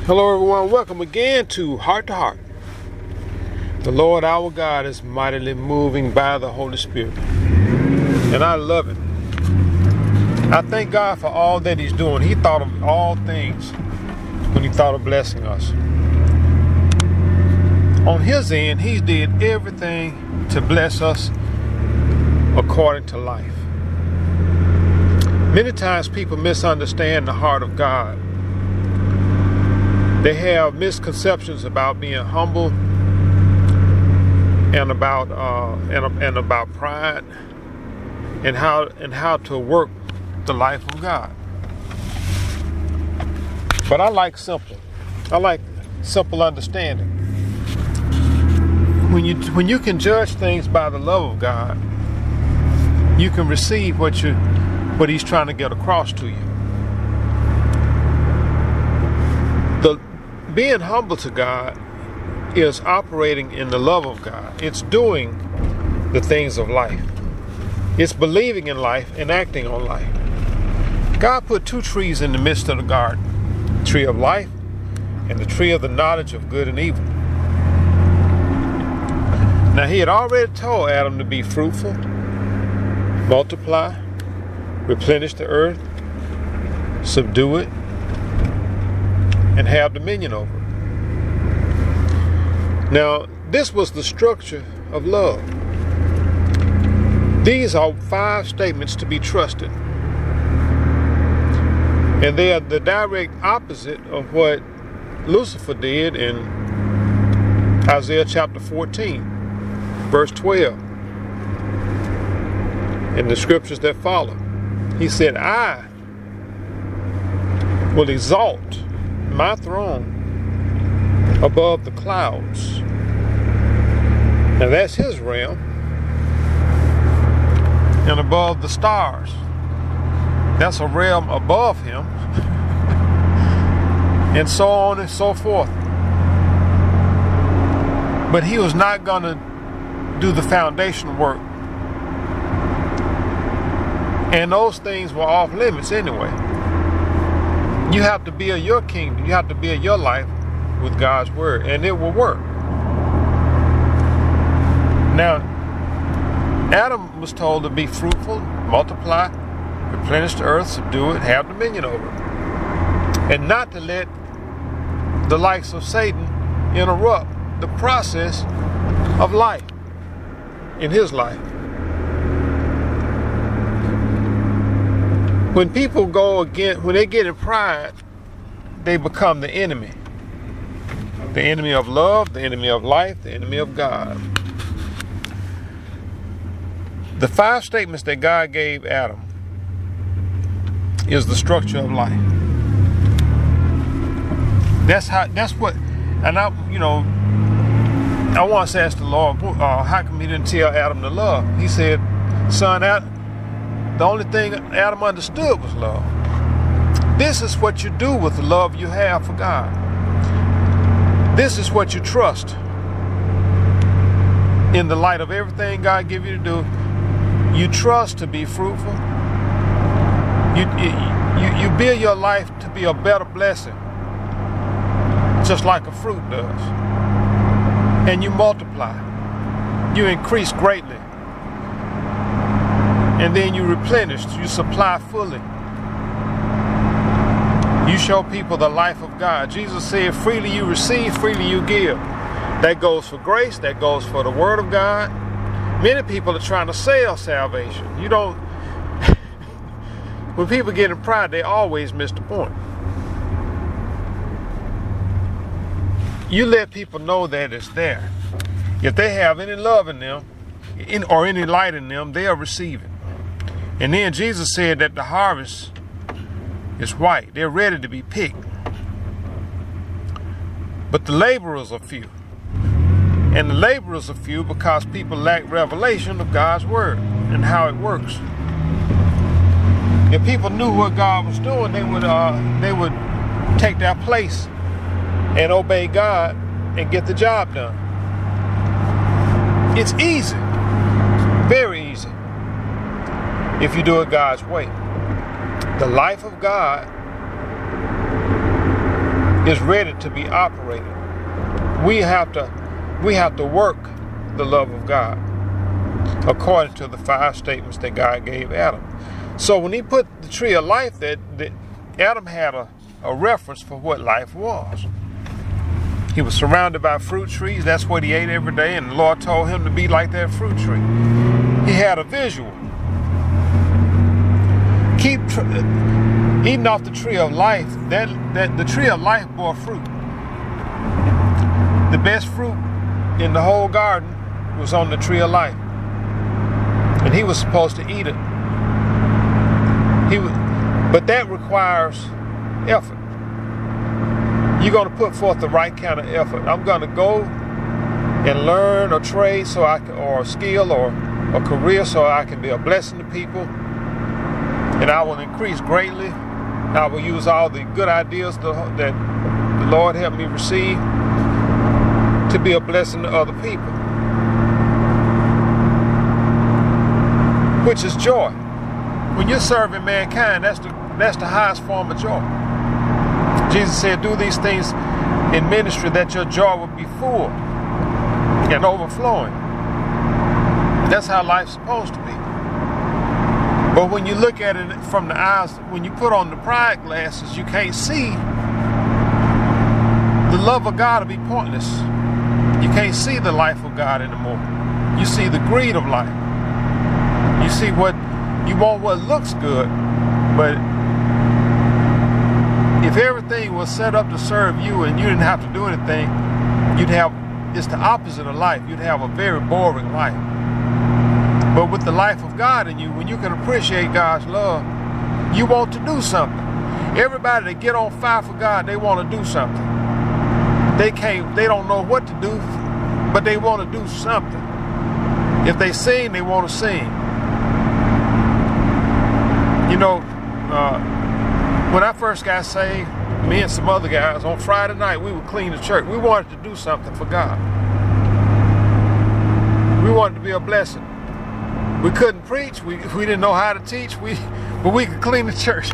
Hello everyone, welcome again to Heart to Heart. The Lord our God is mightily moving by the Holy Spirit, and I love it. I thank God for all that He's doing. He thought of all things when He thought of blessing us. On His end, He did everything to bless us according to life. Many times people misunderstand the heart of God. They have misconceptions about being humble and about pride and how to work the life of God. But I like simple. I like simple understanding. When you can judge things by the love of God, you can receive what He's trying to get across to you. Being humble to God is operating in the love of God. It's doing the things of life. It's believing in life and acting on life. God put two trees in the midst of the garden, the tree of life and the tree of the knowledge of good and evil. Now He had already told Adam to be fruitful, multiply, replenish the earth, subdue it, and have dominion over it. Now, this was the structure of love. These are 5 statements to be trusted. And they are the direct opposite of what Lucifer did in Isaiah chapter 14, verse 12. In the scriptures that follow, he said, I will exalt my throne above the clouds. Now that's His realm. And above the stars, that's a realm above Him. And so on and so forth. But He was not going to do the foundation work. And those things were off limits anyway. You have to build your kingdom. You have to build your life with God's word, and it will work. Now, Adam was told to be fruitful, multiply, replenish the earth, subdue it, have dominion over it, and not to let the likes of Satan interrupt the process of life in his life. When people when they get in pride, they become the enemy. The enemy of love, the enemy of life, the enemy of God. The 5 statements that God gave Adam is the structure of life. I once asked the Lord, how come He didn't tell Adam to love? He said, son, the only thing Adam understood was love. This is what you do with the love you have for God. This is what you trust. In the light of everything God gives you to do, you trust to be fruitful. You build your life to be a better blessing, just like a fruit does. And you multiply. You increase greatly. And then you replenish, you supply fully. You show people the life of God. Jesus said, freely you receive, freely you give. That goes for grace, that goes for the word of God. Many people are trying to sell salvation. When people get in pride, they always miss the point. You let people know that it's there. If they have any love in them, or any light in them, they'll receive it. And then Jesus said that the harvest is white. They're ready to be picked. But the laborers are few. And the laborers are few because people lack revelation of God's word and how it works. If people knew what God was doing, they would take their place and obey God and get the job done. It's easy. Very easy. If you do it God's way. The life of God is ready to be operated. We have to work the love of God according to the 5 statements that God gave Adam. So when he put the tree of life there, Adam had a reference for what life was. He was surrounded by fruit trees. That's what he ate every day, and the Lord told him to be like that fruit tree. He had a visual. Keep eating off the tree of life. That the tree of life bore fruit. The best fruit in the whole garden was on the tree of life, and he was supposed to eat it. But that requires effort. You're going to put forth the right kind of effort. I'm going to go and learn a trade or a skill or a career so I can be a blessing to people. And I will increase greatly. I will use all the good ideas that the Lord helped me receive to be a blessing to other people. Which is joy. When you're serving mankind, that's the highest form of joy. Jesus said, do these things in ministry that your joy will be full and overflowing. That's how life's supposed to be. But when you look at it from the eyes, when you put on the pride glasses, you can't see. The love of God will be pointless. You can't see the life of God anymore. You see the greed of life. You see you want what looks good, but if everything was set up to serve you and you didn't have to do anything, it's the opposite of life. You'd have a very boring life. But with the life of God in you, when you can appreciate God's love, you want to do something. Everybody that get on fire for God, they want to do something. They don't know what to do, but they want to do something. If they sing, they want to sing. When I first got saved, me and some other guys, on Friday night, we would clean the church. We wanted to do something for God. We wanted to be a blessing. We couldn't preach. We didn't know how to teach. But we could clean the church.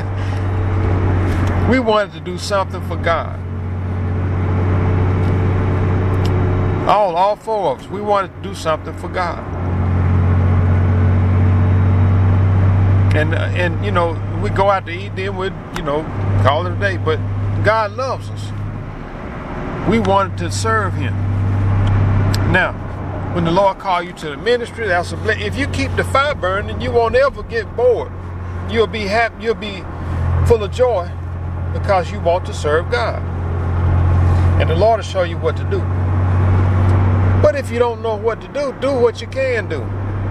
We wanted to do something for God. All 4 of us, we wanted to do something for God. And we go out to eat, then we'd, call it a day. But God loves us. We wanted to serve Him. Now, when the Lord calls you to the ministry, that's a blessing. If you keep the fire burning, you won't ever get bored. You'll be happy. You'll be full of joy because you want to serve God. And the Lord will show you what to do. But if you don't know what to do what you can do.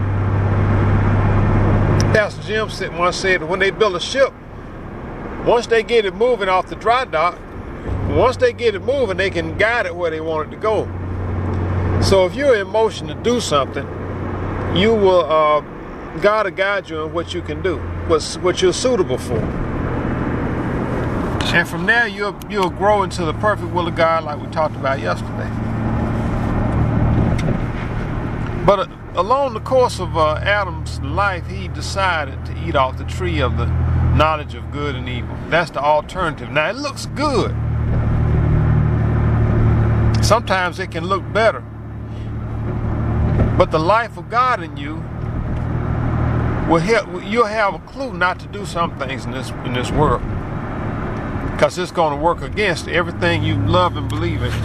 Pastor Jim once said, when they build a ship, once they get it moving off the dry dock, once they get it moving, they can guide it where they want it to go. So if you're in motion to do something, you will, God will guide you in what you can do, what you're suitable for. And from there, you'll grow into the perfect will of God like we talked about yesterday. But along the course of Adam's life, he decided to eat off the tree of the knowledge of good and evil. That's the alternative. Now, it looks good. Sometimes it can look better. But the life of God in you will help. You'll have a clue not to do some things in this world, because it's going to work against everything you love and believe in.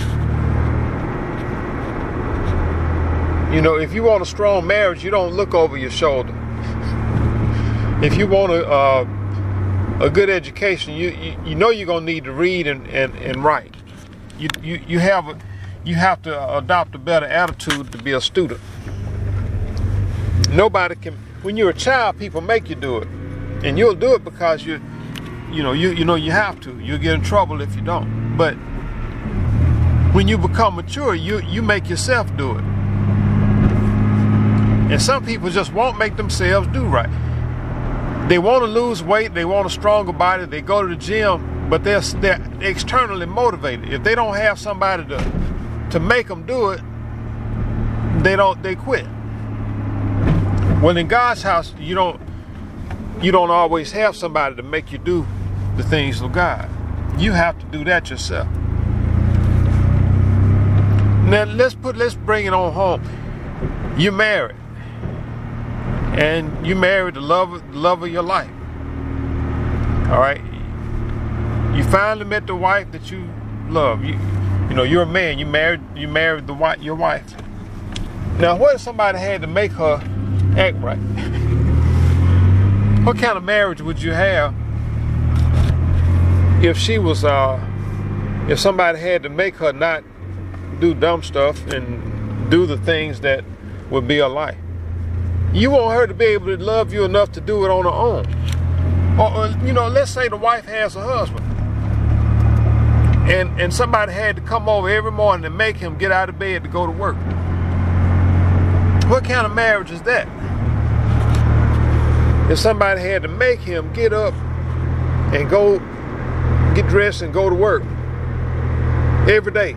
If you want a strong marriage, you don't look over your shoulder. If you want a good education, you know you're gonna need to read and write. You have to adopt a better attitude to be a student. Nobody can. When you're a child, people make you do it, and you'll do it because you have to. You'll get in trouble if you don't. But when you become mature, you make yourself do it. And some people just won't make themselves do right. They want to lose weight. They want a stronger body. They go to the gym, but they're externally motivated. If they don't have somebody to make them do it, they quit. Well, in God's house, you don't always have somebody to make you do the things of God. You have to do that yourself. Now let's bring it on home. You're married, and you married the love of your life. All right. You finally met the wife that you love. You know you're a man. You married your wife. Now, what if somebody had to make her act right? What kind of marriage would you have if she was if somebody had to make her not do dumb stuff and do the things that would be a life? You want her to be able to love you enough to do it on her own. Or let's say the wife has a husband, and somebody had to come over every morning and make him get out of bed to go to work. What kind of marriage is that? If somebody had to make him get up and go get dressed and go to work every day,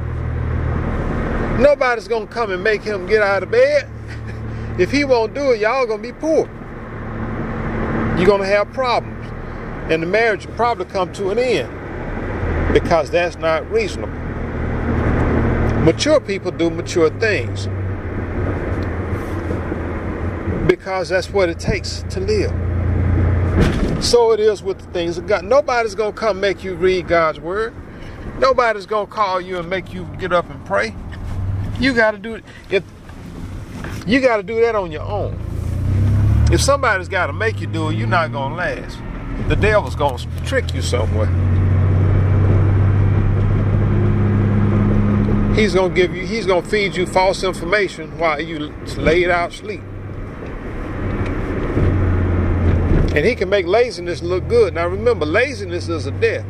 nobody's gonna come and make him get out of bed. If he won't do it, y'all gonna be poor. You're gonna have problems, and the marriage will probably come to an end because that's not reasonable. Mature people do mature things because that's what it takes to live. So it is with the things of God. Nobody's gonna come make you read God's word. Nobody's gonna call you and make you get up and pray. You gotta do it. You gotta do that on your own. If somebody's gotta make you do it, you're not gonna last. The devil's gonna trick you somewhere. He's gonna feed you false information while you laid out sleep. And he can make laziness look good. Now remember, laziness is a death.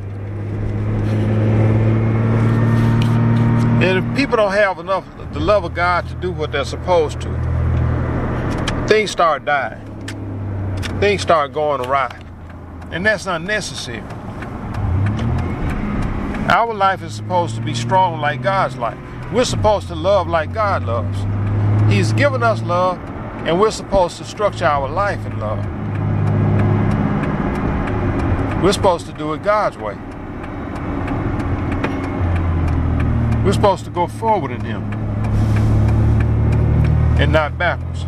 And if people don't have enough the love of God to do what they're supposed to, things start dying. Things start going awry. And that's unnecessary. Our life is supposed to be strong like God's life. We're supposed to love like God loves. He's given us love, and we're supposed to structure our life in love. We're supposed to do it God's way. We're supposed to go forward in Him and not backwards.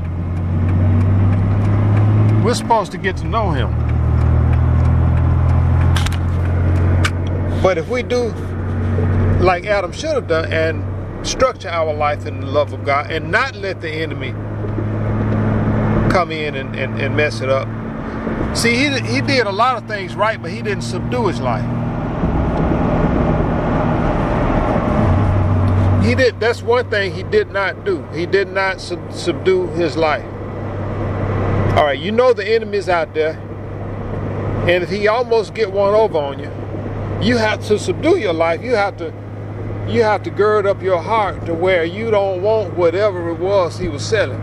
We're supposed to get to know Him. But if we do like Adam should have done and structure our life in the love of God and not let the enemy come in and mess it up. See, he did a lot of things right, but he didn't subdue his life. That's one thing he did not do. He did not subdue his life. All right, you know the enemy's out there, and if he almost get one over on you, you have to subdue your life. You have to gird up your heart to where you don't want whatever it was he was selling.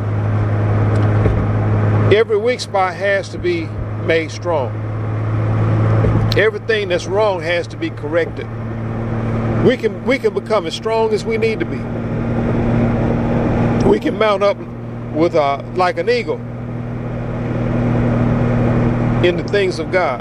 Every weak spot has to be made strong. Everything that's wrong has to be corrected. We can become as strong as we need to be. We can mount up with like an eagle in the things of God.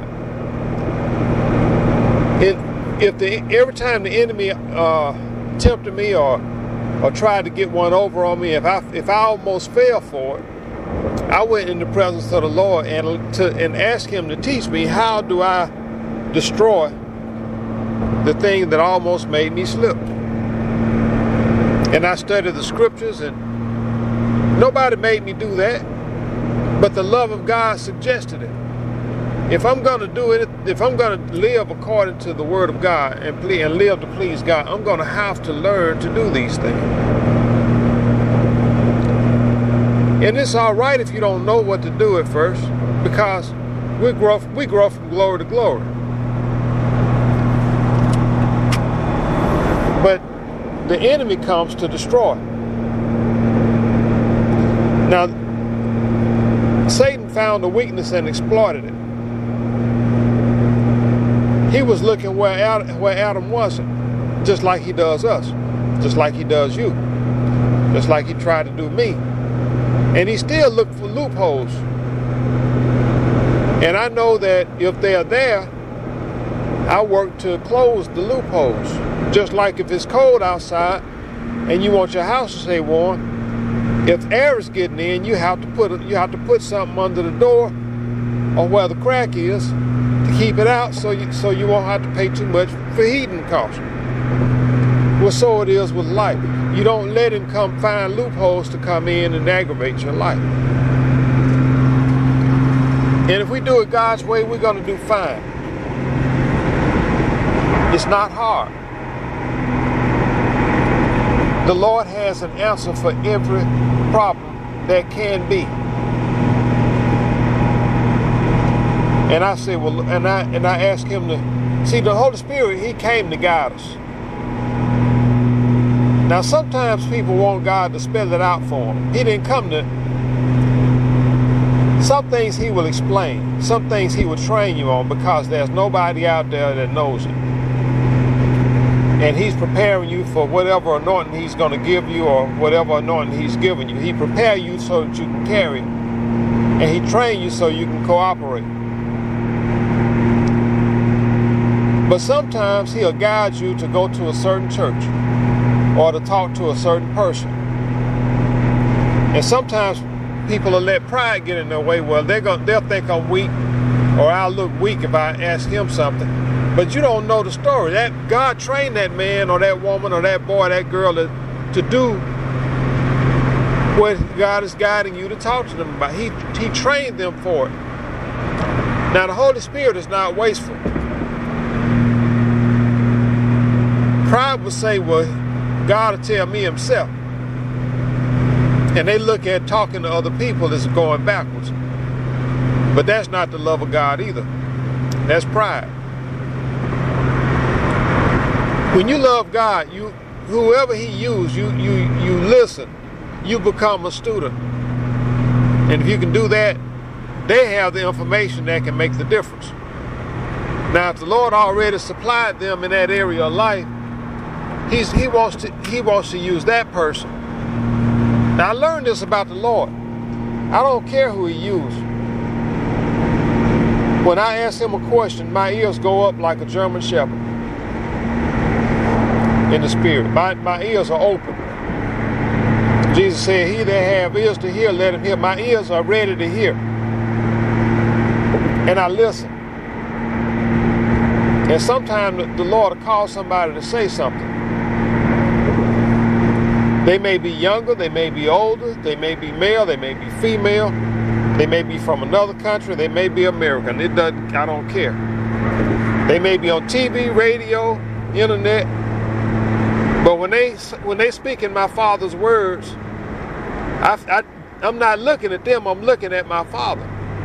And every time the enemy tempted me or tried to get one over on me, if I almost fell for it, I went in the presence of the Lord and asked Him to teach me, how do I destroy the thing that almost made me slip? And I studied the scriptures, and nobody made me do that, but the love of God suggested it. If I'm going to do it, if I'm going to live according to the Word of God and live to please God, I'm going to have to learn to do these things. And it's all right if you don't know what to do at first, because we grow from glory to glory. But the enemy comes to destroy. Now, Satan found a weakness and exploited it. He was looking where Adam wasn't, just like he does us, just like he does you, just like he tried to do me. And he still looked for loopholes. And I know that if they're there, I work to close the loopholes. Just like if it's cold outside and you want your house to stay warm, if air is getting in, you have to put something under the door or where the crack is to keep it out, so you won't have to pay too much for heating costs. Well, so it is with life. You don't let him come find loopholes to come in and aggravate your life. And if we do it God's way, we're going to do fine. It's not hard. The Lord has an answer for every problem that can be. And I say, well, and I ask him to see the Holy Spirit. He came to guide us. Now, sometimes people want God to spell it out for them. He didn't come to. Some things he will explain. Some things he will train you on, because there's nobody out there that knows it. And he's preparing you for whatever anointing he's going to give you, or whatever anointing he's given you. He prepares you so that you can carry it. And he trains you so you can cooperate. But sometimes he'll guide you to go to a certain church or to talk to a certain person. And sometimes people will let pride get in their way. Well, they'll think I'm weak, or I'll look weak if I ask him something. But you don't know the story. That God trained that man or that woman or that boy, that girl to do what God is guiding you to talk to them about. He trained them for it. Now, the Holy Spirit is not wasteful. Pride will say, well, God will tell me himself. And they look at talking to other people as going backwards. But that's not the love of God either. That's pride. When you love God, whoever he used, you listen. You become a student. And if you can do that, they have the information that can make the difference. Now, if the Lord already supplied them in that area of life, he wants to use that person. Now, I learned this about the Lord. I don't care who he used. When I ask him a question, my ears go up like a German shepherd in the spirit. My ears are open. Jesus said, he that have ears to hear, let him hear. My ears are ready to hear. And I listen. And sometimes the Lord will call somebody to say something. They may be younger, they may be older, they may be male, they may be female, they may be from another country, they may be American. I don't care. They may be on TV, radio, internet. But when they speak in my Father's words, I'm not looking at them, I'm looking at my Father.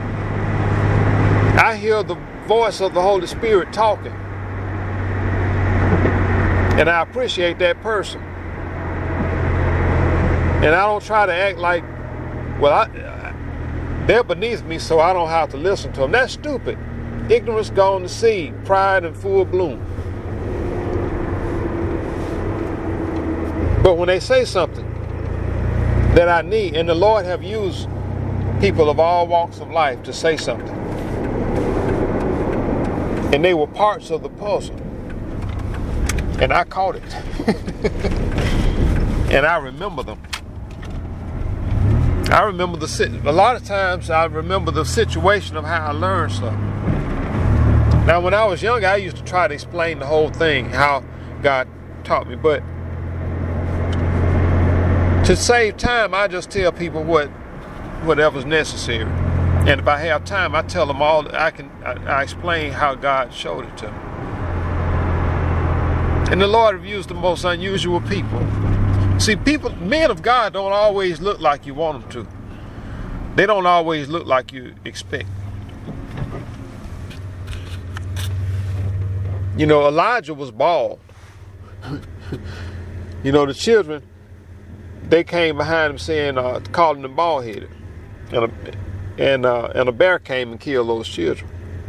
I hear the voice of the Holy Spirit talking. And I appreciate that person. And I don't try to act like, well, they're beneath me, so I don't have to listen to them. That's stupid. Ignorance gone to seed, pride in full bloom. But when they say something that I need, and the Lord have used people of all walks of life to say something, and they were parts of the puzzle, and I caught it, and I remember them. I remember a lot of times I remember the situation of how I learned stuff. Now, when I was young, I used to try to explain the whole thing, how God taught me. But to save time, I just tell people whatever's necessary. And if I have time, I tell them all. I explain how God showed it to me. And the Lord have used the most unusual people. See, men of God don't always look like you want them to. They don't always look like you expect. You know, Elijah was bald. You know, the children, they came behind him saying, calling him bald-headed. And a bear came and killed those children.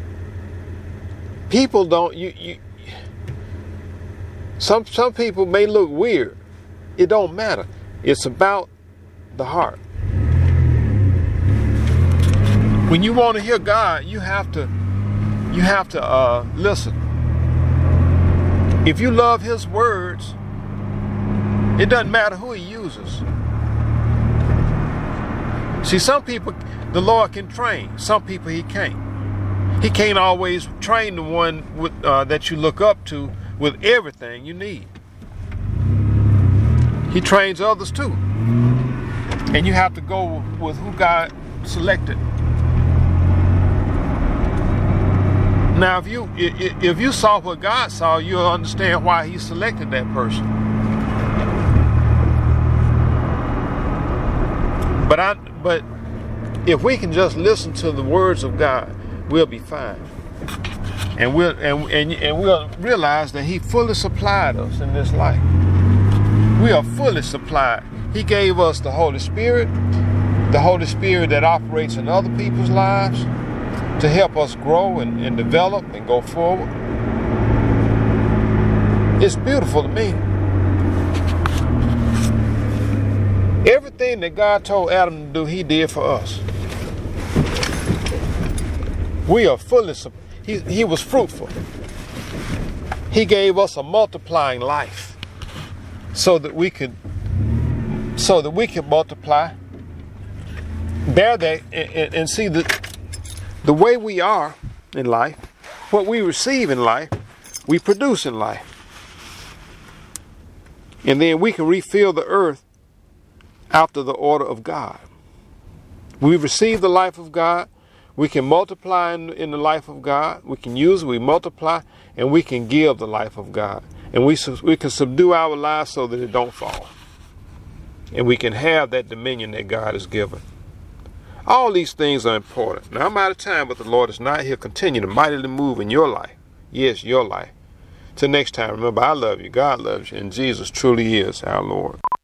People don't, some people may look weird. It don't matter. It's about the heart. When you want to hear God, you have to listen. If you love his words, it doesn't matter who he uses. See, some people the Lord can train. Some people he can't. He can't always train the one that you look up to with everything you need. He trains others too. And you have to go with who God selected. Now, if you saw what God saw, you'll understand why he selected that person. But if we can just listen to the words of God, we'll be fine. And we'll realize that he fully supplied us in this life. We are fully supplied. He gave us the Holy Spirit that operates in other people's lives to help us grow and develop and go forward. It's beautiful to me. Everything that God told Adam to do, he did for us. We are fully, he was fruitful. He gave us a multiplying life so that we could multiply, bear that, and see the way we are in life, what we receive in life, we produce in life. And then we can refill the earth after the order of God. We receive the life of God. We can multiply in the life of God. We can use it, we multiply, and we can give the life of God. And we can subdue our lives so that it don't fall. And we can have that dominion that God has given. All these things are important. Now, I'm out of time, but the Lord is not. He'll continue to mightily move in your life. Yes, your life. Till next time, remember, I love you. God loves you. And Jesus truly is our Lord.